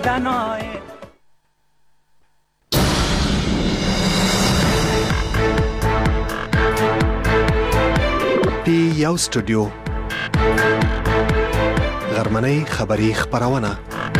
دنای پی یو سټوډیو غرمنۍ خبری خبرونه.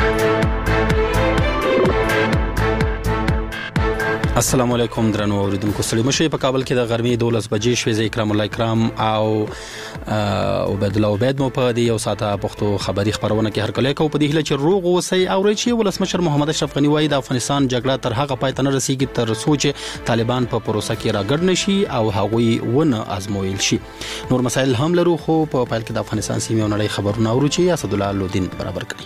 السلام علیکم درنو اوریدونکو، ستړي مشئ. په کابل کې د غرمې 12 بجې شوې. زه اکرام الله اکرام او عبید الله عبید مو په دې یو ساعته پښتو خبری خبرونه کې هر کله کو په دې هله چې روغ اوسئ او رچې ولسمشر محمد اشرف غنی وایي د افغانستان جګړه تر هغه پای ته نه رسیږي تر څو چې طالبان په پروسه کې راګډ نشي او هغوی ونه ازمویل شي. نور مسایل هم لرو، خو په پیل کې د افغانستان سیمې او نړۍ خبرونه اورو چې اسد الله لودین برابر کړي.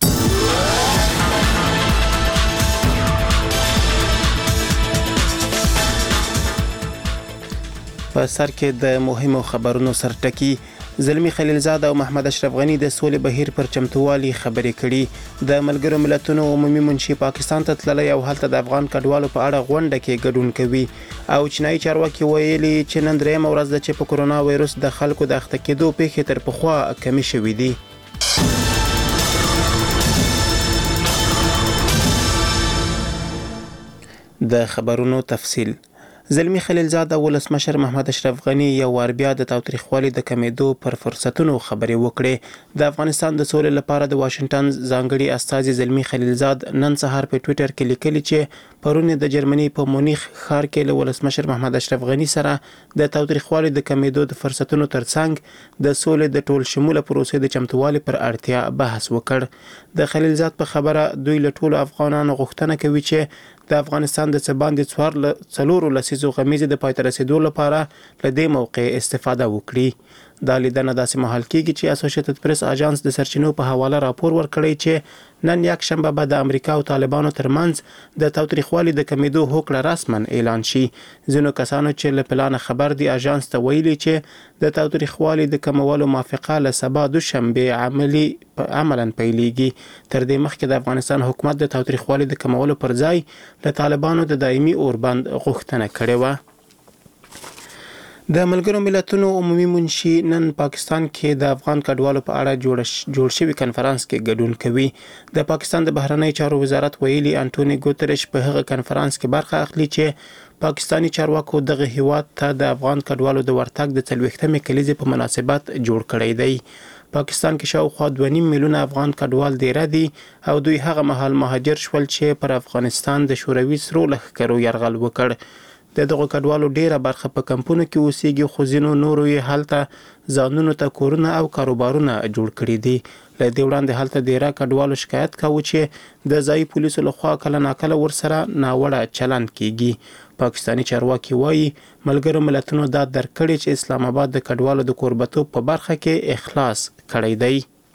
په سر کې د مهمو خبرونو سرټکی زلمی خلیلزاد او محمد اشرف غنی د سولې بهیر پر چمتووالي خبرې کړي. د ملګرو ملتونو عمومي منشي پاکستان ته تللی او هلته د افغان کډوالو په اړه غونډه کې ګډون کوي. او چینایي چارواکي ویلي چې نن درېیمه ورځ ده چې په کورونا وایروس د خلکو د اخته کېدو پیښې تر پخوا کمې شوې دي. د خبرونو تفصیل. زلمی خلیلزاد او ولسمشر محمد اشرف غنی یو وار بیا د تاوتریخوالي د کمیدو پر فرصتونو خبرې وکړې. د افغانستان د سولې لپاره د واشنگټن ځانګړي استازي زلمی خلیلزاد نن سهار په ټوئیټر کې لیکلي چې پرون د جرمني په مونیخ ښار کې له ولسمشر محمد اشرف غنی سره د تاوتریخوالي د کمیدو د فرصتونو ترڅنګ د سولې د ټول شموله پروسې د چمتووالي پر اړتیا بحث وکړ. د خلیلزاد په خبره دوی له ټولو افغانانو غوښتنه کوي چې د افغانستان د څباندې 4 لسیزو غمیزې د پای ته رسیدو لپاره له دې موقع استفاده وکړي. دا لیدنه داسې مهال کېږي چې اسوسییټډ پریس اژانس د سرچینو په حواله راپور ورکړی چې نن یک شنبه به د امریکا او طالبانو ترمنځ د تاوتریخوالي د کمیدو هوکړه رسما اعلان شي. ځینو کسانو چې له پلان خبر دي اژانس ته ویلي چې د تاوتریخوالي د کمولو موافقه له سبا دوشنبه عملاً پیلېږي. تر دې مخکې د افغانستان حکومت د تاوتریخوالي د کمولو پر ځای له طالبانو د دایمي اوربند غوښتنه کړې وه. د ملګرو ملتونو عمومي منشي نن پاکستان کې د افغان کډوالو په اړه جوړ شوی کنفرانس کې ګډون کوي. د پاکستان د بهرنی چارو وزارت ویلي انټونی ګوتریش په هغه کنفرانس کې برخه اخلي چې پاکستانی چارواکو دغه هیواد ته د افغان کډوالو د ورتګ د 40مې کلیزې په مناسبت جوړ کړی دی. پاکستان کې شاوخوا 2.5 میلیونه افغان کډوال دیره دي او دوی هغه مهال مهاجر شول چې پر افغانستان د شوروي سرو لښکرو یرغل وکړ. د دغه کډوالو ډیره برخه په کمپونو کې اوسېږي، خو ځینو نورو یې هلته ځانونو ته کورونه او کاروبارونه جوړ کړي دي. له دې وړاندې هلته ډیره کډوالو شکایت کاوه چې د ځایي پولیسو لخوا کله ناکله ورسره ناوړه چلند کیږي. پاکستانی چارواکي وایي ملګرو ملتونو دا درک کړی چې اسلام آباد د کډوالو د کوربتوب په برخه کې اخلاص کړی دی.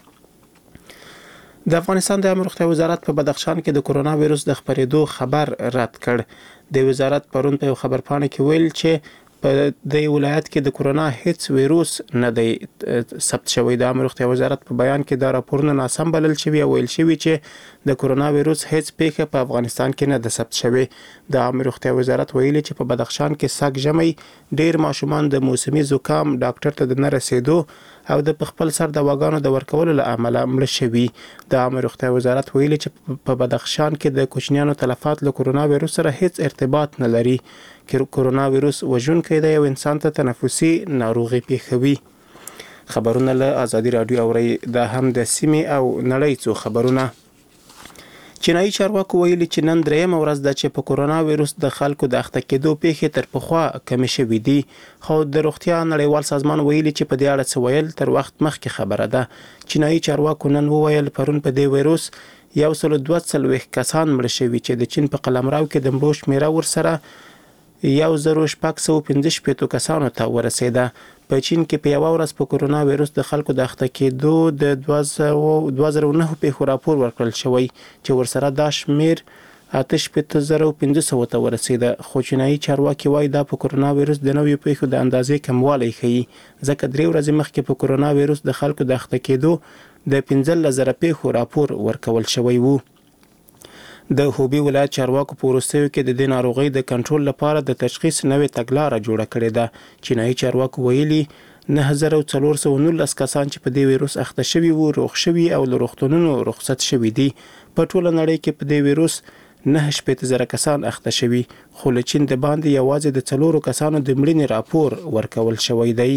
د افغانستان د عامه روغتیا وزارت په بدخشان کې د کورونا وایروس د خپرېدو خبر رد کړ. د وزارت پرون په خبرپاڼه کې ویل چې په دې ولایت کې د کورونا هیڅ وایروس نه دی ثبت شوی. د عامه روغتیا وزارت په بیان کې دا راپورونه ناسم بلل شوی او ویل شوی چې د کورونا وایروس هیڅ پیښه په افغانستان کې نه ده ثبت شوی. د عامه روغتیا وزارت ویلي چې په بدخشان کې سږ ژمی ډیر ماشومان د موسمي زکام ډاکټر ته د نه رسیدو او د خپل سر دواګانو د ورکولو له امله مړه شوي. د عامه روغتیا وزارت ویلي چې په بدخشان کې د کوچنیانو تلفات له کورونا وایروس سره هیڅ ارتباط نه لري. کورونا وایروس وژونکی دی او انسان ته تنفسي ناروغي پیښوي. خبرونه له ازادي رادیو اوري. دا هم د سیمې او نړۍ څو خبرونه. چینایي چارواکو ویلي چې نن درېیمه ورځ ده چې په کورونا وایروس د خلکو د اخته کېدو پیښې تر پخوا کمې شوې دي. خو د روغتیا نړیوال سازمان ویلي چې په دې اړه څه ویل تر وخت مخکې خبره ده. چینایي چارواکو نن وویل پرون په دې وایروس 142 کسان مړه شوي چې د چین په قلمرو کې د مړو شمېره ورسره 1615 کسانو ته ورسېده. په چین کې په یو ورځ په کورونا وایروس د خلکو د اخته کېدو د 2009 پیښو راپور ورکړل شوی چې ورسره دا شمیر 85,500 ته ورسېده. خو چینایي چارواکي وایي دا په کورونا وایروس د نویو پیښو د اندازې کموالی ښیي، ځکه 3 ورځې مخکې په کورونا وایروس د خلکو د اخته کېدو د 15,000 پیښو راپور ورکول شوی وو. د هوبي ولایت چارواکو په وروستیو کې د دې ناروغۍ د کنټرول لپاره د تشخیص نوې تګلاره جوړه کړې ده. چینایي چارواکو ویلي 9419 کسان چې په دې وایروس اخته شوي وو روغ شوي او له روغتونونو رخصت شوي دي. په ټوله نړۍ کې په دې ویروس 9,000 کسان اخته شوي، خو له چین د باندې یوازې د 4 کسانو د مړینې راپور ورکول شوی دی.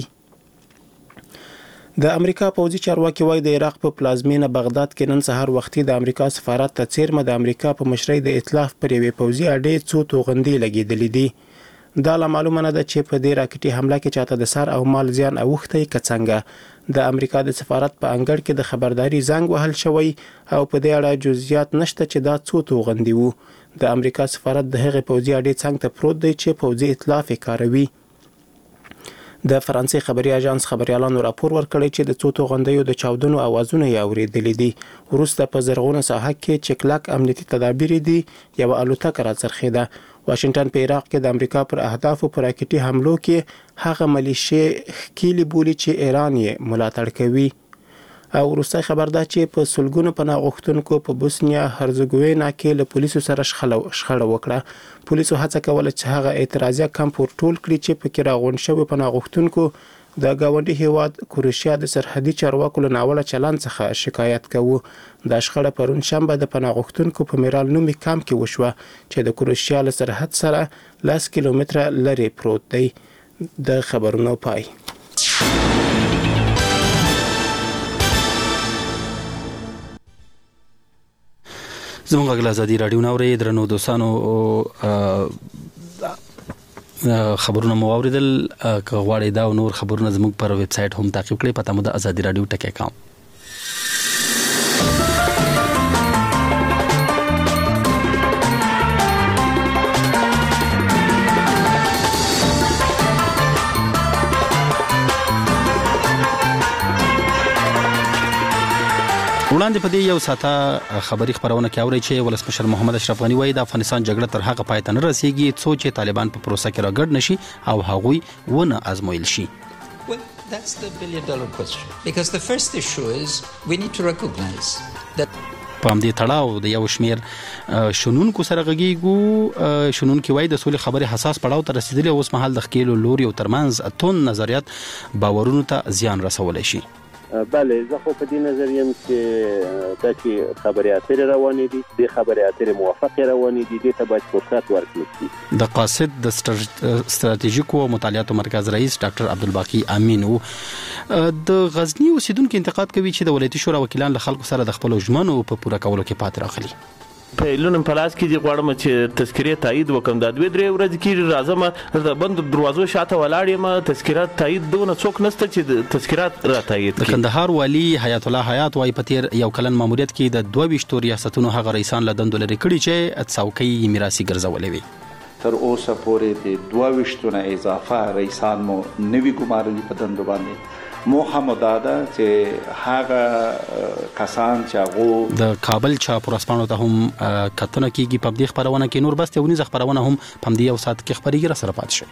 د امریکا پوځي چارواکي وايي د عراق په پلازمینه بغداد کې نن سهار وختي د امریکا سفارت ته څیرمه د امریکا په مشرۍ د ائتلاف پر یوې پوځي اډې څو توغندۍ لګېدلې دي. دا لا معلومه نه ده چې په دې راکټي حمله کې چاته د سر او مال زیان اوښتی که څنګه. د امریکا د سفارت په انګړ کې د خبرداري زنګ وهل شوی او په دې اړه جزئیات نشته چې دا څو توغندۍ وو. د امریکا سفارت د هغې پوځي اډې څنګ ته پروت دی چې پوځي ائتلاف یې کاروي. د فرانسې خبري اژانس خبريالانو راپور ورکړی چې د څو توغندیو د چاودنو اوازونه یې اورېدلي دي. وروسته په زرغونه ساحه کې چې کلک امنیتي تدابیر دي یو الوتکه راڅرخېده. واشنگټن په عراق کې د امریکا پر اهدافو پر راکټي حملو کې هغه ملیشې ښکېلې بولي چې ایران یې ملاتړ کوي. او وروستی خبر دا چې په سلګونو پناه غوښتونکو په بوسنیا هرزګوینا کې له پولیسو سره شخړه وکړه. پولیسو هڅه کوله چې هغه اعتراضیه کمپ ورټول کړي چې پکې راغونډ شوي پناه غوښتونکو د ګاونډي هیواد کروشیا د سرحدي چارواکو له ناوړه چلند څخه شکایت کوي. دا شخړه پرون شنبه د پناه غوښتونکو په میرال نومي کمپ کې وشوه چې د کروشیا له سرحد سره 10 کیلومتره لرې پروت دی. د خبرونو پای. زموږ غږ ازادي رادیو نوري درنو دوستانو خبرونه مو اوریدل. که غواړئ دا او نور خبرونه زموږ پر ویب سټ هم تعقیب کړئ. پته مو د ازادي رادیو ټکی.com. وړاندې په دې یو ساته خبري خبرونه کې اوري چې ولسمشر محمد اشرف غنی وایي د افغانستان جګړه تر هغه پای ته نه رسیږي څو چې طالبان په پروسه کې راګډ نشي او هغوی ونه ازمویل شي. Well, that's the $1 billion question because the first issue is we need to recognize that په همدې تړاو د یو شمیر شنونکو سره غږیږو. شنونکي وایي د سولې خبرې حساس پړاو ته رسیدلې اوس مهال د ښکېلو لوري او ترمنځ اتون نظریات باورونو ته زیان رسولی شي. بله زه خو په دې نظر یم چې دا چې خبرې اترې روانې دي د خبرې اترې موافقې روانې دي دې ته باید فرصت ورکړل شي. د قاصد د ستراتیژیکو مطالعاتو مرکز رئیس ډاکټر عبدالباقي امین د غزنی اوسیدونکو انتقاد کوي چې د ولایتي شورا وکیلان له خلکو سره د خپل ژمنو په پوره کولو کې پاتې راغلي. په لونم پلاس کې دی غواړم چې تذکرې تایید وکم د 2-3 ورځې کې راځم د بند دروازو شاته ولاړ یم. تذکرات تایید دونه څوک نشته چې تذکرات را تایید کړي. د کندهار والی حیات الله حیات وايي په تیر یو کلن ماموریت کې د 22 ریاستونو هغه رئیسان له دندو لري کړي چې څوکۍ میراثي ګرځولې وي. تر اوسه پورې د 22 اضافه رئیسان مو نوي ګمارلي په دندو باندې. موخه مداده چې هغه کسان چې هغه د کابل چاپ ورسپانو ته هم کتنه کیږي په دې خبرونه کې. نور بس یونیز خبرونه هم په دې یو سات کې خبريږي را سره پات شي.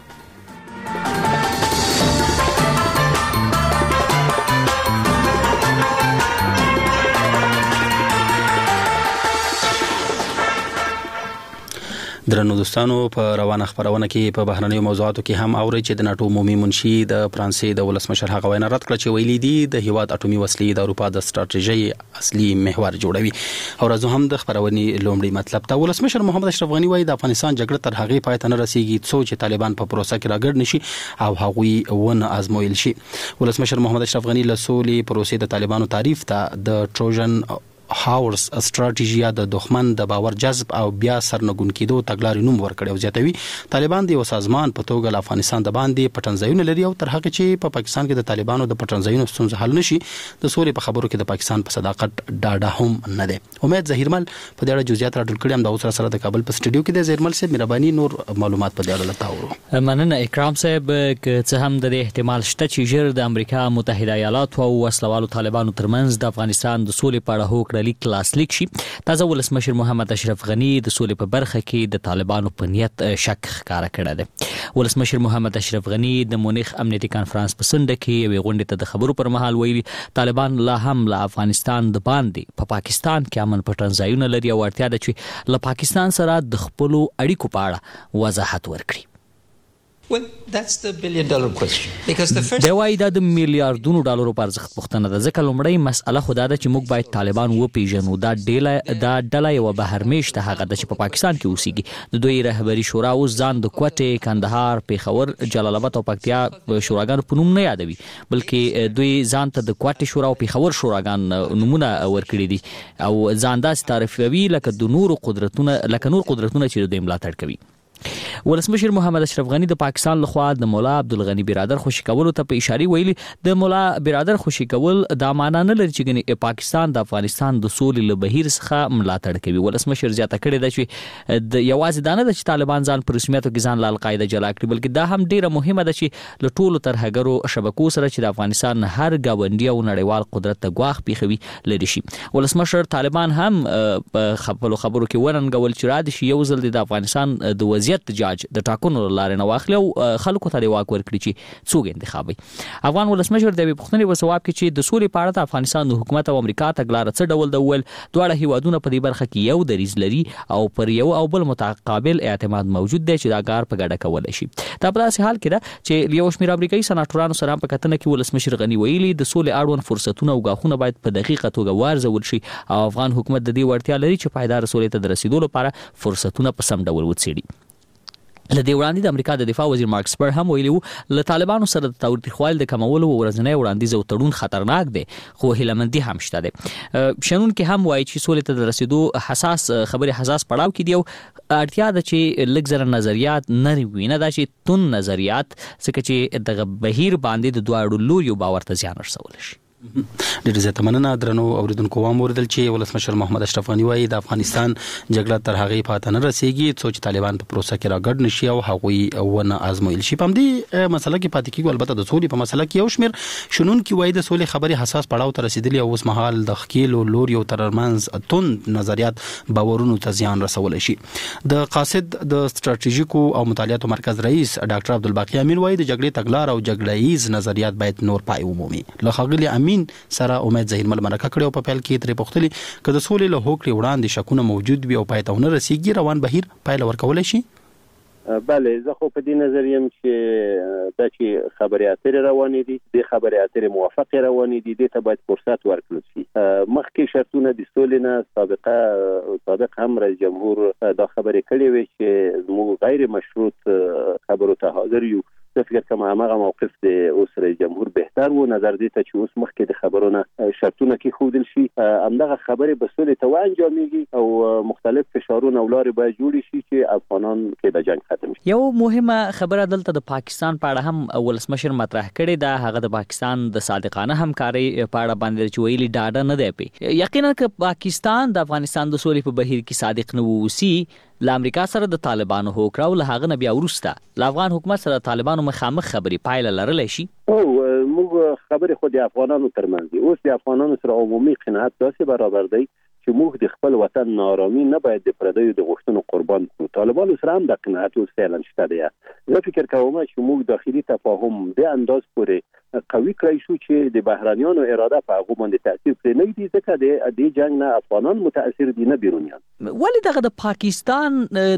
درنو دوستانو په روانه خبرونه کې په بهرنیو موضوعاتو کې هم اوري چې د ناتو عمومي منشي د فرانسې د ولسمشر هغه وینا رد کړ چې ویلي دي د هیواد اټومي وسلې د اروپا د ستراتیژي اصلي محور جوړوي. او راځو هم د خبرونې لومړی مطلب ته. ولسمشر محمد اشرف غنی وایي د افغانستان جګړه تر هغه پای ته نه رسیږي څو چې طالبان په پروسه کې راګډ نشي او هغوی ونه ازمویل شي. ولسمشر محمد اشرف غنی له سولې پروسې د طالبانو تعریف ته د ټروجن هاورس استراتیژي د دښمن د باور جذب او بیا سرنګون کېدو تګلارې نوم ورکړي او زیاتوي طالبان د یو سازمان په توګه له افغانستان د باندې پټنځایونه لري او تر هغه چې په پاکستان کې د طالبانو د پټنځایونو ستونزه حل نشي د سولې په خبرو کې د پاکستان په صداقت ډاډه هم نه ده. امید ظهیرمل په دې اړه جزئیات راټول کړي هم د اوسره سره د کابل په سټډیو کې د ظهیرمل صاحب مهرباني نور معلومات په دې اړه لتاورو. مننه اکرام صاحب. که هم د احتمال شته چې ژر د امریکا متحده ایالاتو او وسلوالو طالبانو ترمنځ د افغانستان د سولې په اړه هوکړه لیک لاسلیک شي. تازه ولسمشر محمد اشرف غنی د سولې په برخه کې د طالبانو په نیت شک ښکاره کړی دی. ولسمشر محمد اشرف غنی د مونیخ امنیتي کانفرنس په سنډه کې یوې غونډې ته د خبرو پر مهال ویلي طالبان لا هم له افغانستان د باندې په پاکستان کې امن پټنځایونه لري او اړتیا ده چې له پاکستان سره د خپلو اړیکو په اړه وضاحت ورکړي. Well, that's the $1 billion question. Because the first... دی وایي دا د میلیارډونو ډالرو په ارزښت پوښتنه ده، ځکه لومړی مسئله خو دا ده چې موږ باید طالبان وپیژنو. دا ډله یوه بهرمیشته هغه ده چې په پاکستان کې اوسیږي. د دوی رهبري شورا اوس ځان د کوټې، کندهار، پیښور، جلال آباد او پکتیا شوراګانو په نوم نه یادوي، بلکې دوی ځان ته د کوټې شورا او پیښور شوراګان نومونه ورکړي دي او ځان داسې تعریفوي لکه نور قدرتونه چې دوی ملاتړ کوي. ولسمشر محمد اشرف غنی د پاکستان لخوا د مولا عبدالغنی برادر خوشي کولو ته په اشاره ویلي د مولا برادر خوشي کول دا معنا نه لري چې ګنې پاکستان د افغانستان د سولې له بهیر څخه ملاتړ کوي. ولسمشر زیاته کړې ده چې د یوازې دا نه ده چې طالبان ځان په رسمیت کې ځان له القاعده جلا کړي، بلکې دا هم ډیره مهمه ده چې له ټولو ترهګرو شبکو سره چې د افغانستان هر ګاونډي او نړیوال قدرت ته ګواښ پیښوي لري شي. ولسمشر طالبان هم په خبرو کې ورنګول چې را دي شي یو ځل د افغانستان د وضعیت جاج د ټاکنو لارې نه واخلي او خلکو ته د واک ورکړي چې څوک انتخابي. افغان ولسمشر د پوښتنې په ځواب کې چې د سولې په اړه د افغانستان د حکومت او امریکا تګلاره څه ډول ده وویل دواړه هیوادونه په دې برخه کې یو دریځ لري او پر یو او بل متقابل اعتماد موجود دی چې دا کار په ګډه کولی شي. دا په داسې حال کې ده چې یو شمېر امریکایي سناټورانو سره په کتنه کې ولسمشر غني ویلي د سولې اړوند فرصتونه او ګواښونه باید په دقیقه توګه وارزول شي او افغان حکومت د دې وړتیا لري چې پایدار سولې ته د رسیدو لپاره فرصتونه په سم ډول وڅېړي. له دې وړاندې د امریکا د دفاع وزیر مارک اسپر هم ویلي وو له طالبانو سره د تاوتریخوالي د کمولو ورځنی وړاندیز او تړون خطرناک دی خو هیلهمندي هم شته دی. شنونکي هم وایي چې سولې ته د رسیدو حساس پړاو کې دی او اړتیا ده چې لږ زره نظریات نه وي، نه دا چې تون نظریات، ځکه چې دغه بهیر باندې د دواړو لوریو باور ته زیان رسولی شي. ډېر زیاته مننه درنو اوریدونکو. وام اوریدل چې ولسمشر محمد اشرف غنی وایي د افغانستان جګړه تر هغې پاتې نه رسیږي څو چې طالبان په پروسه کې راګډ نشي او هغوی ونه ازمویل شي. په همدې مسله کې پاتې کېږو. البته د سولې په مسله کې یو شمېر شنونکي وایي د سولې خبرې حساس پړاو ته رسیدلي او اوس مهال د ښکیلو لوریو ترمنځ توند نظریات باورونو ته زیان رسولی شي. د قاصد د ستراتیژیکو او مطالعاتو مرکز رئیس ډاکټر عبدالباقي امین وایي د جګړې تګلار او جګړه ایز نظریات باید نور پای ومومي. له ښاغلي امین سره امید ظهیرمل مرکه کړې او په پیل کې ترې پوښتلي که د سولې له هوکړې وړاندې شکونه موجود وي او پای ته ونه رسیږي روان بهیر پایله ورکولی شي. بله زه خو په دې نظر یم چې دا چې خبرې اترې روانې دي د خبرې اترې موافقې روانې دي دې ته باید فرصت ورکړل شي. مخکې شرطونه د سولې نه سابق هم رئیس جمهور دا خبرې کړې وې چې موږ غیر مشروط خبرو ته حاضر یو. زه فکر کوم هغه موقف د اوس رئیس جمهور بهتر وو نظر دې ته چې اوس مخکې د خبرونه شرطونه کېښودل شي همدغه خبرې به سولې ته وانجامېږي او مختلف فشارونه او لارې باید جوړې شي چې افغانان کې د جنګ ختم شي. یو مهمه خبره دلته د پاکستان په اړه هم ولسمشر مطرح کړې ده، هغه د پاکستان د صادقانه همکارۍ په اړه باندې چې ویلي ډاډه نه دی پې. یقینا که پاکستان د افغانستان د سولې په بهیر کې صادق نه ووسي له امریکا سره د طالبانو هوکړه او له هغه نه بیا وروسته له افغان حکومت سره طالبانو مخامخ خبرې پایله لرلی شي. موږ خبرې خو د افغانانو ترمنځ دي. اوس د افغانانو سره عمومي قناعت داسې برابر دی چې موږ د خپل وطن ناارامي نه باید د پردیو د غوښتنو قربان کړو. طالبانو سره هم د قناعت اوس فعلا شته دی. زه فکر کوم چې موږ داخلي تفاهم د انداز پورې قوي کړی شو چې د بهرانیانو اراده په هغه باندې تاثیر پرې نه دی، ځکه د دې جنگ نه افغانان متاثر دي نه بیرونیان. ولې دغه د پاکستان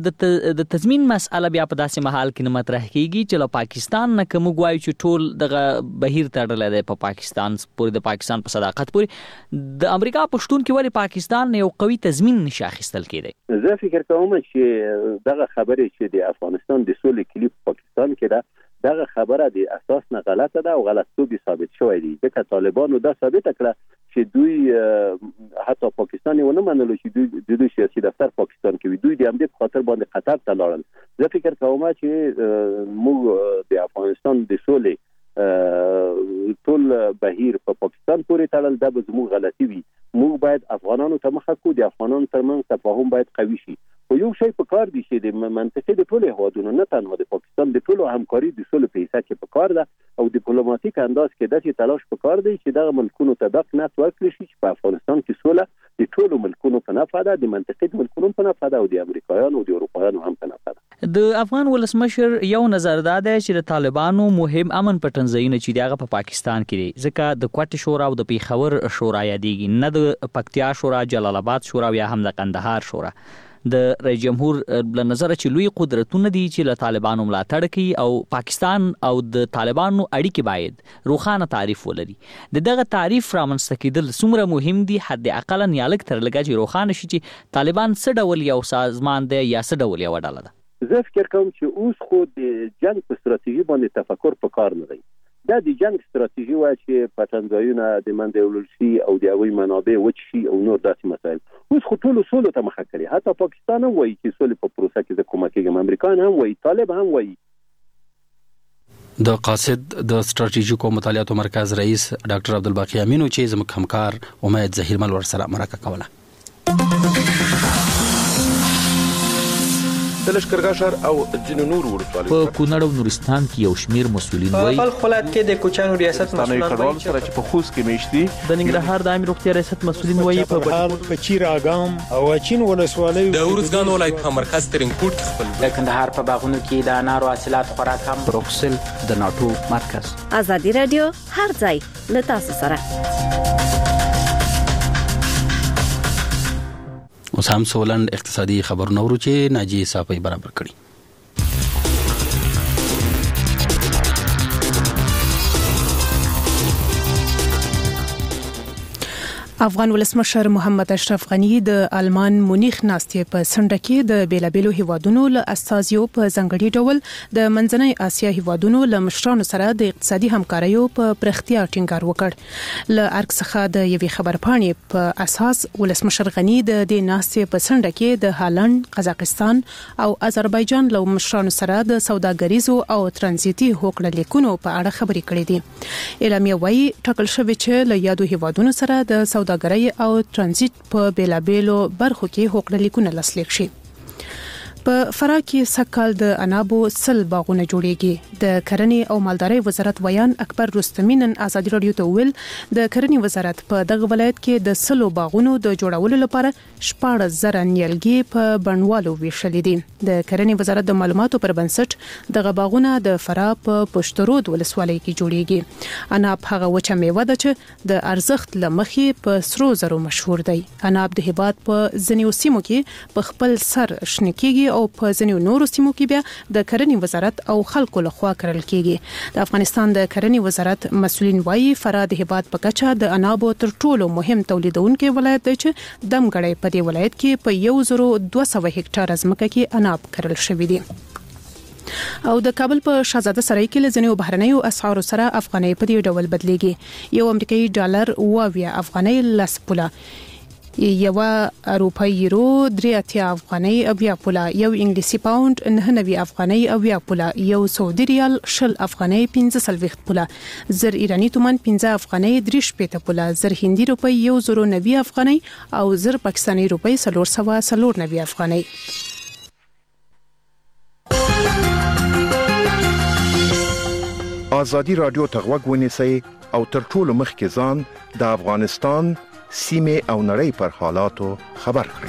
د تضمین مسأله بیا په داسې محل کې نه مطرح کیږي چې له پاکستان نه کوم غواړي چې ټول دغه بهیر تړلی دی په پاکستان پورې د پاکستان په صداقت پورې د امریکا پښتون کې ولې پاکستان یو قوي تضمین نشي اخیستل کېدی؟ زه فکر کوم چې دغه خبرې چې د افغانستان د سولې کلیپ پاکستان کې ده دغه خبره د اساس نه غلطه ده او غلطتوب ثابت شوی دی، ځکه طالبانو دا ثابت کړه چې دوی حتی پاکستان یې ونه منلو چې دوی سیاسي دفتر پاکستان کې وي. دوی د همدې په خاطر باندې قطر ته لاړل. زه فکر کوم چې موږ د افغانستان د سولې ټول بهیر په پاکستان پورې تړل دا به زموږ غلطي وي. موږ باید افغانانو ته مخه کړو، د افغانانو ترمنځ تفاهم باید قوي شي. خو یو شی په کار دی چې د منطقې د ټولو هیوادونو نه تنها د پاکستان د ټولو همکاري د سولې په حصه کې په کار ده او ډیپلوماټیک انداز کې داسې تلاش په کار دی چې دغه ملکونو ته دا قناعت ورکړي شي چې په افغانستان کې سوله د ټولو ملکونو په نفع ده، د منطقې ملکونو په نفع ده او د امریکایانو او د اروپایانو هم په نفع ده. د افغان ولسمشر یو نظر دا دی چې د طالبانو مهم امن پټنځایونه چې دغه په پاکستان کې دي، ځکه د کوټې شورا او د پیښور شورا یادېږي، نه د پکتیا شورا، جلال آباد شورا یا هم د قندهار شورا. د رئیس جمهور له نظر چې لوی قدرتونه دي چې له طالبانو ملاتړ کوي او پاکستان او د طالبانو اړیکې باید روښانه تعریف ولري. دغه تعریف رامنځته کېدل څومره مهم دي حد اقل یا لږ تر لږه چې روښانه شي چې طالبان څه ډول یو سازمان دی یا څه ډول یو ډله ده. زه فکر کوم چې اوس خو د جنگ په ستراتیژي باندې تفکر په کار نه دی. دا د جنگ ستراتیژي وایي چې پټنځایونه د منځه وړل شي او د هغوی منابع وچ شي او نور داسې مسایل. اوس خو ټولو سولو ته مخه کړي. حتی پاکستان هم وایي چې سولې په پروسه کې زه کومک کېږم، امریکایان هم وایي، طالب هم وایي. د قاصد د ستراتیژیکو مطالعاتو مرکز رئیس ډاکټر عبدالباقی امینو چې زموږ همکار امید زهیرمل ورسره مرکه کوله. د لشکرګاه ښار او ځینو نورو ولسوالیو په کونړ او نورستان کې یو شمیر مسؤلین وایي په خپل کې د کوچانو ریاست مسؤلین وایي چې په خوست کې میشتي د ننګرهار د عامه روغتیا ریاست مسؤلین وایي په چیر اګام او چین ولسوالیو د ورزګان ولایت په مرکز ترینکوټ کې خپل د کندهار په باغونو کې د انارو حاصلات خوراک هم بروکسل د ناتو مرکز. ازادي رادیو هر ځای له تاسو سره. اوس هم سولند اقتصادي خبرونه ورو چې ناجی صافي برابر کړي. افغان ولسمشر محمد اشرف غنی د آلمان مونیخ ناستې په سنډه کې د بیلابېلو هیوادونو له استازیو په ځانګړي ډول د منځنۍ اسیا هیوادونو له مشرانو سره د اقتصادي همکاریو په پرختیا ټینګار وکړ. له ارګ څخه د یوې خبرپاڼې په اساس ولسمشر غنی د دې ناستې په سنډه کې د هالند، قزاقستان او آذربایجان له مشرانو سره د سوداګریزو او ترانزیتي هوکړه لیکونو په اړه خبرې کړې دي. اعلامیه وایي ټاکل شوی چې له یادو هیوادونو سره د سوداګرۍ او ترانزیت په بیلابېلو برخو کې هوکړه لیکونه لاسلیک شي. په فراه کې سکهال د انابو 100 باغونه جوړیږي. د کرنې او مالدارۍ وزارت ویان اکبر رستمی نن ازادي رادیو ته ویل د کرنې وزارت په دغه ولایت کې د 100 باغونو د جوړولو لپاره 14,000 نیالګي په بڼوالو ویشلې دي. د کرنې وزارت د معلوماتو پر بنسټ دغه باغونه د فراه په پشترود ولسوالۍ کې جوړیږي. اناب هغه وچه میوه ده چې د ارزښت لمخې په سرو زرو مشهور دی. اناب د هیواد په ځینو سیمو کې په خپل سر شنه کیږي او په ځینو نورو سیمو کې بیا د کرنې وزارت او خلکو لخوا کرل کیږي. د افغانستان د کرنې وزارت مسؤلین وایي فراه د هیواد په کچه د انابو تر ټولو مهم تولیدونکو ولایت دی چې دمګړی په دې ولایت کې په 1200 هکټار ځمکه کې اناب کرل شوی دی. او د کابل په شاهزاده سرای کې لزنیو بهرنیو اسعارو سره افغانۍ په دې ډول بدلیږي. یو امریکایي ډالر 20 افغانۍ لس پوله، یو اروپایي یورو 3 افغانۍ او 20 پوله، یو انګلیسي پاوند 99 افغانۍ او 20 پوله، یو سعودي ریال 20 افغانۍ 15 پوله، زر ایرانی تومان 15 افغانۍ 3 پوله، زر هندي روپۍ 190 افغانۍ او زر پاکستاني روپۍ 490 افغانۍ. ازادي رادیو ته غوږ ونیسئ او تر ټولو مخکې ځان د افغانستان سیمه او نړۍ پر حالاتو خبر کړئ.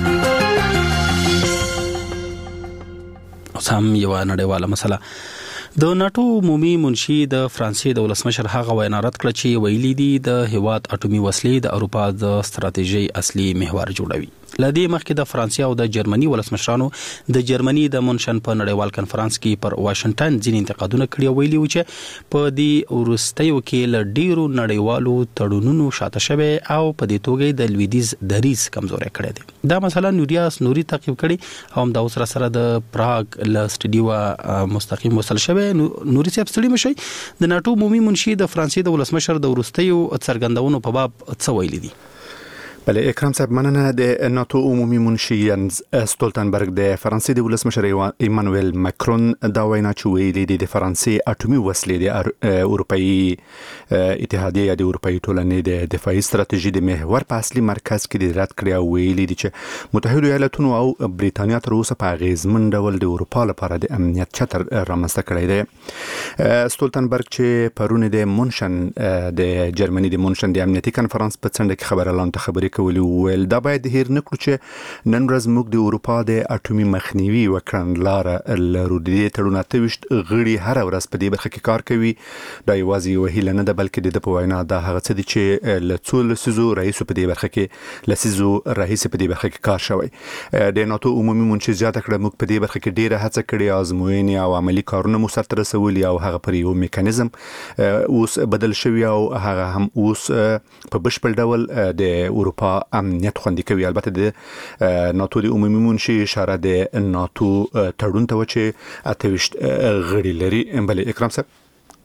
اوس هم یو نړیواله مسله. د ناتو عمومي منشي د فرانسې د ولسمشر هغه وینا رد کړه چې ویلي دي د هیواد اټومي وسلې د اروپا د ستراتیژي اصلي محور جوړوي. لدې مخکې د فرانسې او د جرمني ولسمشرانو د جرمني د مونشن په نړیوال کنفرانس کې پر واشنگټن ځینې انتقادونه کړي ویلي و چې په دې ورستیو کې ل ډیرو نړیوالو تړونونو شاته شوی او په دې توګه د لویدیز دریز کمزوري کړی دی. دا مثلا نوري تعقیب کړي او د اوسره سره د پراګ ل سټډیو مستقیم وصل شوی. نوري صاحب ستړي مشي د ناتو عمومي منشي د فرانسې د ولسمشر د ورستیو څرګندونو په باب څه ویلي دي؟ بله اکرام صاحب مننه. د ناتو عمومي منشي ینز ستولتنبرګ د فرانسې د ولسمشر ایمانوئل ماکرون دا وینا چې ویلي دي د فرانسې اټومي وسلې د اروپאי اتحادیه یا د اروپאי ټولنې د دفاعي ستراتیژي د محور په اصلي مرکز کې د رد کړی او ویلي دي چې متحده ایالاتونو او بریتانیا تر اوسه په اغیزمن ډول د اروپا لپاره د امنیت چتر رامنځته کړی دی. ستولتنبرګ چې پرونه د مونشن د جرمني د مونشن د امنیتي کنفرانس په څنډه کې خبرونه خبرې کولی ویل دا باید هیر نکړو چې نن ورځ موږ د اروپا د اټومي مخنیوي وکړنلاره لرو د تړون 28 غړي هر ورځ په دې برخه کې کار کوي دا یوازې یو هیله نه ده بلکې د په وینا دا هغه څه دي چې لڅو لسیزو رئیس په دې برخه کې لسیزو رئیس په دې برخه کې کار شوی د ناتو عمومي منشي زیاته کړه موږ په دې برخه کې ډیره هڅه کړې ازموینې او عملی کارونه مو سره رسولي او هغه پر یو میکانیزم اوس بدل شوی او هغه هم اوس په بشپړ ډول د اروپا امنیت خوندي کوي البته د ناتو د عمومي منشي اشاره د ناتو تړون ته چې 28 غړي لري بل اکرام صاحب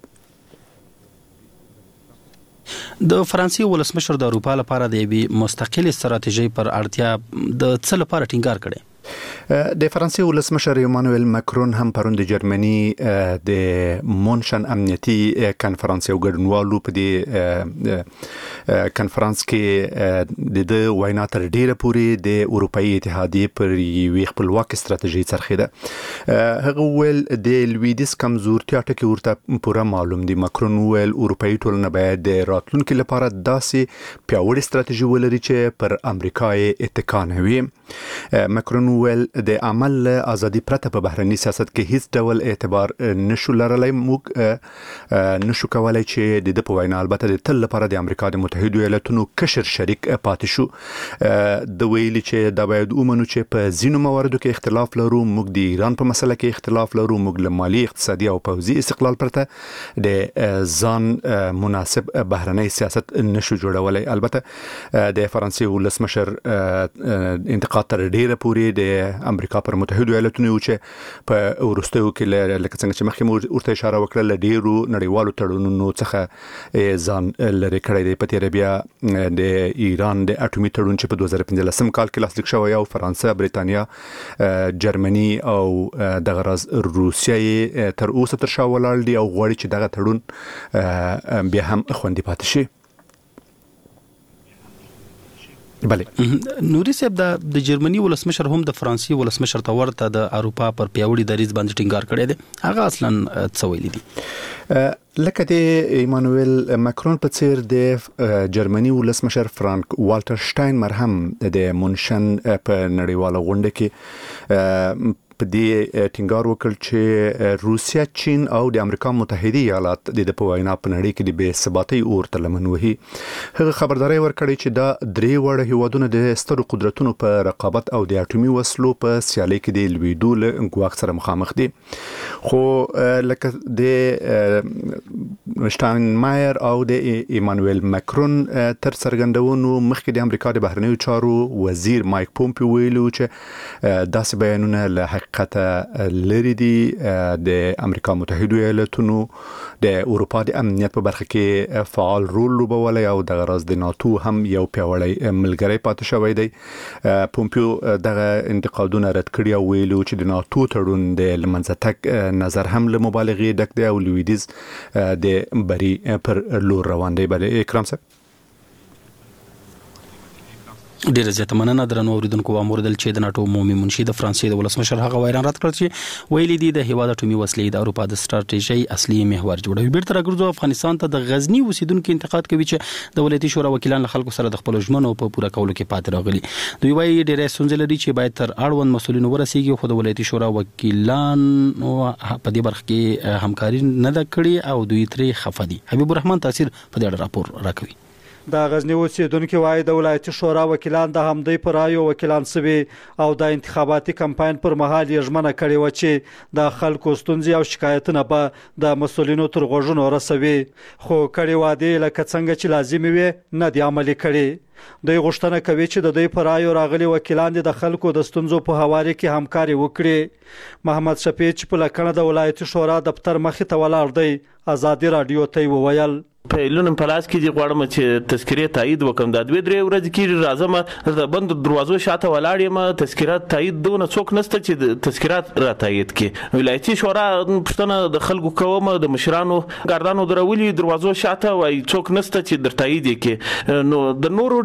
د فرانسې ولسمشر د اروپا لپاره د یوې مستقلې ستراتیژۍ پر اړتیا د څه لپاره ټینګار کړي د فرانسې ولسمشر ایمانوئل ماکرون هم پرون د جرمني د مونشن امنیتي کانفرنس یو ګډونوالو په دې کانفرنس کې د وینا تر ډیره پورې د اروپאי اتحادیه پر یوې خپلواک ستراتیژي څرخیده هغه ول د لویدیس کمزورتیا ټکی ورته پوره معلوم دی ماکرون ول اروپאי ټولنه باید د راتلونکو لپاره داسې پیاوړی ستراتیژي ولري چې پر امریکای اتکا نه وي ماکرون ول د عمل ازادي پرته په بهرني سیاست کې هیڅ ډول اعتبار نشو لرلای موږ نشو کولای چې د په وینا البته د تل لپاره د امریکا د متحده ایالاتونو کشر شریک پاتې شو د ویلي چې د باید اومنو چې په ځینو مواردو کې اختلاف لرو موږ د ایران په مسله کې اختلاف لرو موږ له مالی اقتصادي او پوځي استقلال پرته د ځان مناسب بهرني سیاست نشو جوړولای البته د فرانسې ولسمشر انتقاد تر ډیره پورې د امریکا پر متحده ایالاتونو چې په ورستیو کې لکه څنګه چې مخکې ورته اشاره وکړه ډیرو نړیوالو تړونونو څخه ځان لري کړی دی په تیر بیا د ایران د اټومي تړون چې په 2015 کال کې لاسلیک شوی او فرانسه بریتانیا جرمني او د غرض روسیه تر اوسه تر شا ولاړ دي او غواړي چې دغه تړون بیا هم خوندي پاتې شي بله نوري صاحب د جرمني ولسمشر هم د فرانسې ولسمشر ته ورته د اروپا پر پیاوړي دریځ باندې ټینګار کړی دی هغه اصلا څه ویلي دي لکه د ایمانوئل ماکرون په څیر د جرمني ولسمشر فرانک والټر شټاینمر هم د مونشن په نړیواله غونډه کې په دې ټینګار وکړ چې روسیا چین او د امریکا متحده ایالات د په وینا په نړۍ کې د بې ثباتۍ اور ته لمن وهي هغه خبرداري ورکړي چې دا درې وړ هیوادونه د سترو قدرتونو په رقابت او د اټومي وسلو په سیالي کې د لویدو له ګواښ سره مخامخ دي خو لکه د شټاینمایر او د ایمانوئل ماکرون تر څرګندونو مخکې د امریکا د بهرنیو چارو وزیر مایک پومپیو ویلو چې داسې بیانونه له حقیقت لري دي د امریکا متحده ایالاتونو د اروپا د امنیت په برخه کې فعال رول لوبولای او د غرض د ناتو هم یو پیاوړی ملګری پاتې شوی دی پومپیو دغه انتقادونه رد کړي او ویلو چې د ناتو تړون د لمنځه تک نظر هم له مبالغې ډک دی او لویدیز د بری پر لور روان دی بل اکرام صاحب ډیره زیاته مننه درنو اوریدونکو واموردل چې د ناتو عمومي منشي د فرانسې د ولسمشر هغه ویران رد کړ چې ویلي دي د هیواد اټومي وسلې د اروپا د ستراتیژي اصلي محور جوړوي بیرته راګرځو افغانستان ته د غزنی اوسیدونکو انتقاد کوي چې د ولایتي شورا وکیلان له خلکو سره د خپل ژمنو په پوره کولو کې پاتې راغلي دوی وايي ډیره ستونزې لري چې باید تر اړوند مسولینو ورسیږي خو د ولایتي شورا وکیلان په دې برخه کې همکاري نه ده کړې او دوی ترې خفه دي حبیب الرحمن تاثیر په دې اړه راپور راکوي د غزنی اوسیدونکو وايي د ولایتي شورا وکیلان د همدې پر رایو وکیلان سوي او د انتخاباتي کمپاین پر مهال یې ژمنه کړې و چې د خلکو ستونزې او شکایتونه به د مسولینو تر غوږونو رسوي خو کړي وعده لکه څنګه چې لازمي وي نه دی عملي کړي دوی غوښتنه کوي چې د دوی پر رایو راغلي وکیلان د خلکو د ستونزو په حواله کې همکاري وکړي محمد شفیع چې په لکنه د ولایتي شورا دفتر مخې ته ولاړ دی ازادي رادیو ته وویل په لونم پلاس کې دی غواړم چې تذکرې تایید وکم د دوی درې ورځې کې راځم د بند دروازو شاته ولاړ یم تذکرات تایید دونه څوک نشته چې تذکرات را تایید کړي ولایتي شورا پښتنه د خلکو کوم د مشرانو ګاردانو درولي دروازو شاته وای څوک نشته چې در تایید کړي نو د نورو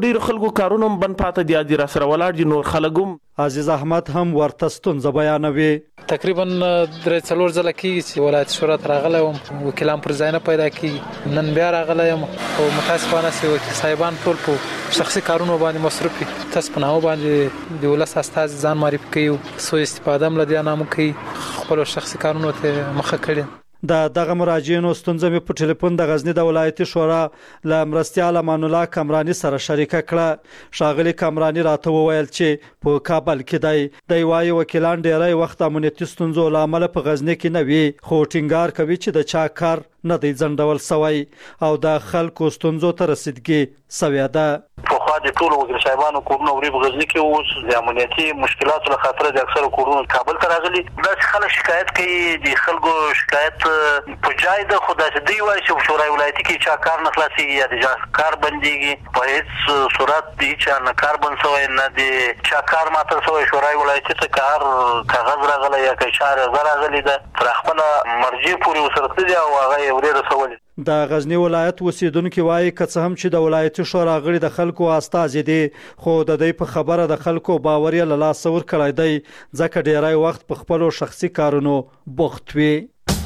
ډیر خلکو کارونه بند پاتې دي د راسره ولاړ دي نور خلګم عزیز احمد هم ورته ستونزه بیانوي. تقریبا 3-4 ځله کېږي چې ولایت شورا ته راغلی وم، وکیلان پر ځای نه پیدا کېږي. نن بیا راغلی یم او متاسفانه چې وکیل صاحبان ټول په شخصي کارونو باندې مصروف دي. تاسو په نامه باندې د ولس استازي ځان معرفي کوي، سوء استفاده هم له دې نامو کوي، خپلو شخصي کارونو ته مخه کړي. دغه مراجعینو ستونزه مې په ټلیفون د غزنی د ولایتي شورا له مرستیال امان الله کمرانی سره شریکه کړه. ښاغلي کمرانی راته وویل چې په کابل کې دی وايي وکیلان ډیری وخت امنیتي ستونزو له امله په غزنی کې نه وي، خو ټینګار کوي چې د چا کار نه دی ځنډول سوی او د خلکو ستونزو ته رسیدګي سوی ده. خو د ټولو وکیل صاحبانو کورونه ورې په غزنی کې اوس د امنیتي مشکلاتو له خاطر د اکثر کورونه کابل ته راغلي. داسې خلک شکایت کوي، د خلکو شکایت په جای ده، خو داسې دوی وایي چې شورای ولایتي کې چا کار نه خلاصېږي یا د چا کار بندېږي. په هېڅ صورت د هېچا نه کار بند سوی نه د چا کار ماتل سوی. شورای ولایتي ته که هر کاغذ راغلی یا که چا رضا راغلې ده تر خپله مرجع پورې ورسره تللي او هغه یې ورې رسولي. د غزنی ولایت اوسیدونکو وايي که څه هم چې د ولایتي شورا غړي د خلکو استازي دي، خو د دې په خبره د خلکو باور یې له لاسه ورکړی دی، ځکه ډیری وخت په خپلو شخصي کارونو بوخت وي.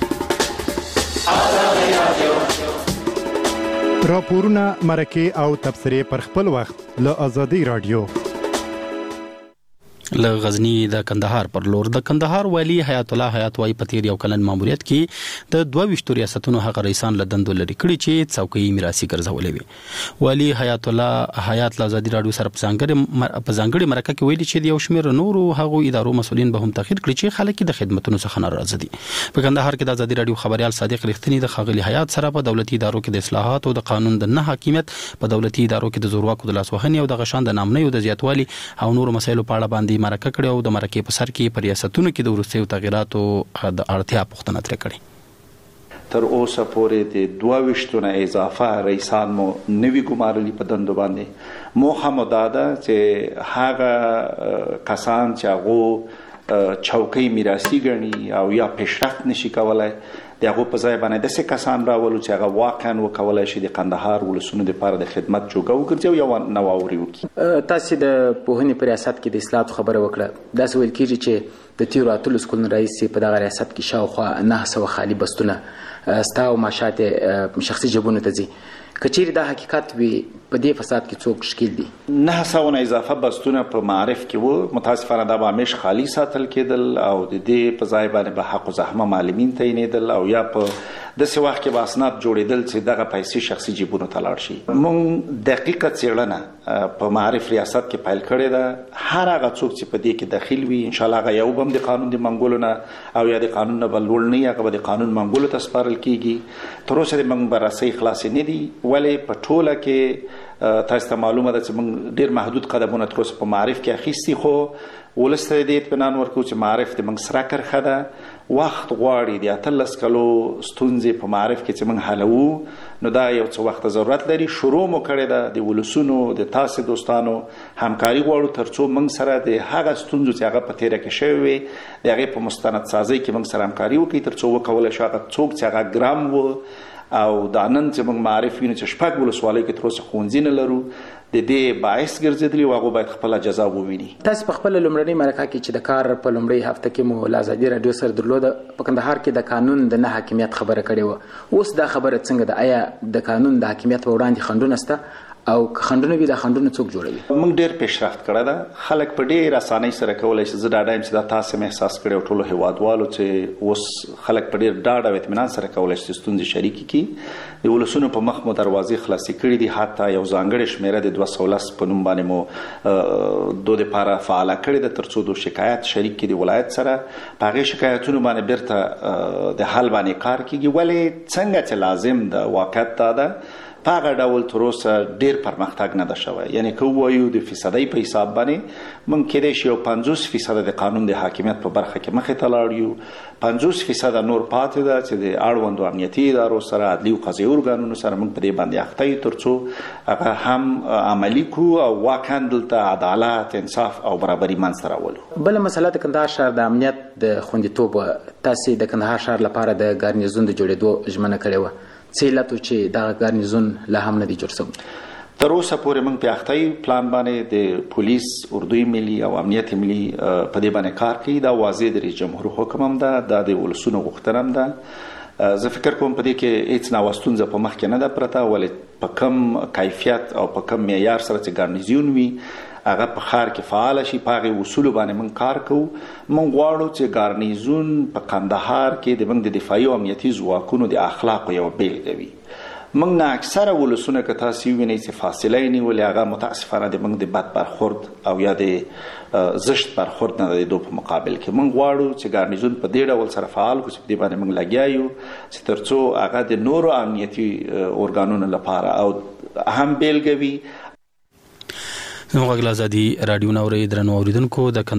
راپورونه، مرکې او تبصرې پر خپل وخت له آزادۍ رادیو. له غزنی د کندهار پر لور د کندهار والی حیات الله حیات وای په تیر یو کلن ماموریت کې د 22 ریاستونو هغه رئیسان له دندو لري کړي چې څوکۍ میراثي ګرځولې وي. والی حیات الله حیات له آزادۍ رادیو سره په ځانګړي مرکه کې ویلي چې د یو شمېر نورو هغو ادارو مسؤلین به هم تاخیر کړي چې خلک د خدماتو څخه ناراضه دي. په کندهار کې د آزادۍ رادیو خبريال صادق رښتینی د خاغلی حیات سره په دولتي ادارو کې د اصلاحات او د قانون د نه حاکمیت، په دولتي ادارو کې د زورواکو د لاسوهنې او د غشان د نامنۍ او د زیاتوالي او نورو مسایلو په اړه باندې مرکه کړې او د مرکې په سر کې په ریاستونو کې د وروستیو تغیراتو د اړتیا پوښتنه ترې کړې. تر اوسه پورې د 22 اضافه رئیسان مو نوي ګمارلي په دندو باندې. موخه مو دا ده چې هغه کسان چې هغه چوکۍ میراثي ګڼي او یا پیشرفت نشي کولای د هغو په ځای باندې داسې کسان راولو چې هغه واقعا وکولای شي د کندهار ولسونو دپاره د خدمت جوګه وګرځي او یوه نوآوري وکړي. تاسې د پوهنې په ریاست کې د اصلاحاتو خبره وکړه. داسې ویل کېږي چې د تیرو 8 کلونو راهیسې په دغه ریاست کې شاوخوا 900 خالي بستونه ستا او معاشات شخصي جیبونو ته ځي. که چیرې دا حقیقت وي په دې فساد کې څوک شکیل دي؟ 900 اضافه بستونه په معارف کې وو. متاسفانه دا به همیش خالی ساتل کېدل او د دې په ځای باندې به حق و زحمه معلمین تعینېدل او یا په داسې وخت کې به اسناد جوړېدل چې دغه پیسې شخصي جیبونو ته لاړ شي. موږ دقیقه څېړنه په معارف ریاست کې پیل کړې ده. هر هغه څوک چې په دې کې دخیل وي انشاءالله هغه یو به هم د قانون د منګولو نه او یا د قانون نه به لوړ نه وي، هغه به د قانون منګولو ته سپارل کېږي. تر اوسه د موږ بررسۍ خلاصې نه دي، ولې په ټوله کې تاسو ته معلومه ده چې موږ ډېر محدود قدمونه تر اوسه په معارف کې اخیستي، خو ولس ته دې اطمینان ورکوو چې معارف د موږ سره کرښه ده. وخت غواړي د 18 کلو ستونزې په معارف کې چې موږ حلوو، نو دا یو څه وخت ضرورت لري. شروع مو کړې ده د ولسونو د تاسو دوستانو همکاري غواړو ترڅو موږ سره د هغه ستونزو چې هغه په تیره کې شوی وي د هغې په مستند سازۍ کې موږ سره همکاري وکړي ترڅو وکولی شو هغه څوک چې هغه ګرام و او دا نن چې موږ معارف وینو چې شپږ ولسوالیو کې تر اوسه ښوونځي نه لرو د دې باعث ګرځېدلي او هغوی باید خپله جزا وویني. تاسې په خپله لومړنۍ مرکه کې چې د کار په لومړۍ هفته کې مو له ازادي راډیو سره درلوده، په کندهار کې د قانون د نه حاکمیت خبره کړې وه. اوس دا خبره څنګه ده؟ آیا د قانون د حاکمیت په وړاندې خنډونه شته او که خنډونه وي دا خنډونه څوک جوړوي؟ موږ ډېر پیشرفت کړی ده. خلک په ډېر اسانۍ سره کولی شي. زه ډاډه یم چې دا تاسې هم احساس کړی او ټولو هیوادوالو چې اوس خلک په ډېر ډاډ او اطمینان سره کولی شي ستونزې شریکې کړي. د ولسونو په مخ مو دروازې خلاصې کړي دي. حتی یو ځانګړې شمېره د 210 په نوم باندې مو دو دپاره فعاله کړې ده تر څو د شکایت شریک کړي د ولایت سره. په هغې شکایتونو باندې بیرته د حل باندې کار کېږي. ولې څنګه چې لازم ده واقعیت دا ده په هغه ډول تر اوسه ډېر پرمختګ نه ده شوی. یعنی که ووایو د فیصدۍ په حساب باندې موږ کیدای شي 50% د قانون د حاکمیت په برخه کې مخې ته لاړ یو، 50% نور پاتې ده چې د اړوندو امنیتي ادارو سره عدلي او قضایي ارګانونو سره موږ په دې باندې اخته یو تر څو هغه هم عملي کړو او واقعا دلته عدالت، انصاف او برابري منځته راولو. بله مسله د کندهار ښار د امنیت د خوندیتوب. تاسې د کندهار ښار لپاره د ګارنیزون د جوړېدو ژمنه کړې وه. څه علت و چې دغه ګارنیزون لا هم نه دی جوړ شوی؟ تر اوسه پورې موږ په اختای پلان باندې د پولیس اردوی ملي او امنیت ملي په دې باندې کار کوي. دا واضح د رئیس جمهور حکم هم ده، د ولسونو غوښتنه هم ده. زه فکر کوم په دې کې هیڅ ناوستونزه په مخ کې نه ده پرته، ولې په کم کیفیت او په کم معیار سره چې ګارنیزیون وي هغه په ښار کې فعال شي، په هغه اصولو باندې موږ کار کوو. موږ غواړو چې ګارنیزون په کندهار کې د موږ د دفاعي او امنیتي ځواکونو د اخلاقو یو بیلګه وي. موږ نه اکثره ولسونه که تاسو وینئ چې فاصله یې نیولې، هغه متاسفانه د موږ د بد برخورد او یا د زشت برخورد نه د دوی په مقابل کې. موږ غواړو چې ګارنیزون په دې ډول سره فعال کړو چې په دې باندې موږ لګیا یو چې تر څو هغه د نورو امنیتي ارګانونو لپاره او هم بیلګه وي. زموږ غږ ازادي راډیو نو درنو اوریدونکو د